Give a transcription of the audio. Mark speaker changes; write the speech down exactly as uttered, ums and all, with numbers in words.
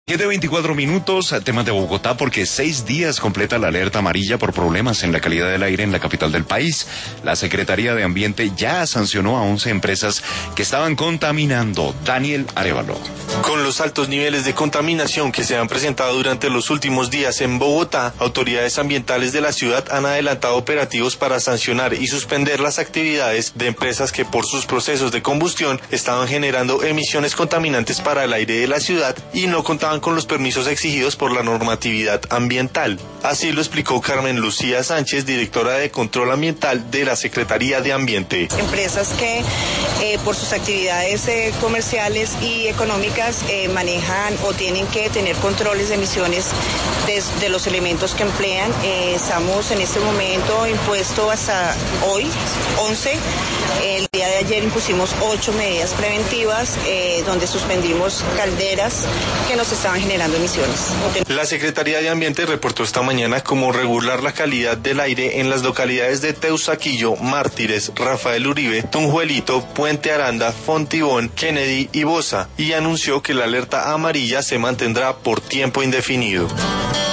Speaker 1: siete veinticuatro minutos, temas de Bogotá, porque seis días completa la alerta amarilla por problemas en la calidad del aire en la capital del país. La Secretaría de Ambiente ya sancionó a once empresas que estaban contaminando. Daniel Arévalo.
Speaker 2: Con los altos niveles de contaminación que se han presentado durante los últimos días en Bogotá, autoridades ambientales de la ciudad han adelantado operativos para sancionar y suspender las actividades de empresas que por sus procesos de combustión estaban generando emisiones contaminantes para el aire de la ciudad y no contaban con los permisos exigidos por la normatividad ambiental. Así lo explicó Carmen Lucía Sánchez, directora de Control Ambiental de la Secretaría de Ambiente.
Speaker 3: Empresas que eh, por sus actividades eh, comerciales y económicas eh, manejan o tienen que tener controles de emisiones de, de los elementos que emplean. Eh, estamos en este momento impuesto hasta hoy, once. El día de ayer impusimos ocho medidas preventivas eh, donde suspendimos calderas que nos estaban generando emisiones.
Speaker 2: La Secretaría de Ambiente reportó esta mañana cómo regular la calidad del aire en las localidades de Teusaquillo, Mártires, Rafael Uribe, Tunjuelito, Puente Aranda, Fontibón, Kennedy y Bosa, y anunció que la alerta amarilla se mantendrá por tiempo indefinido.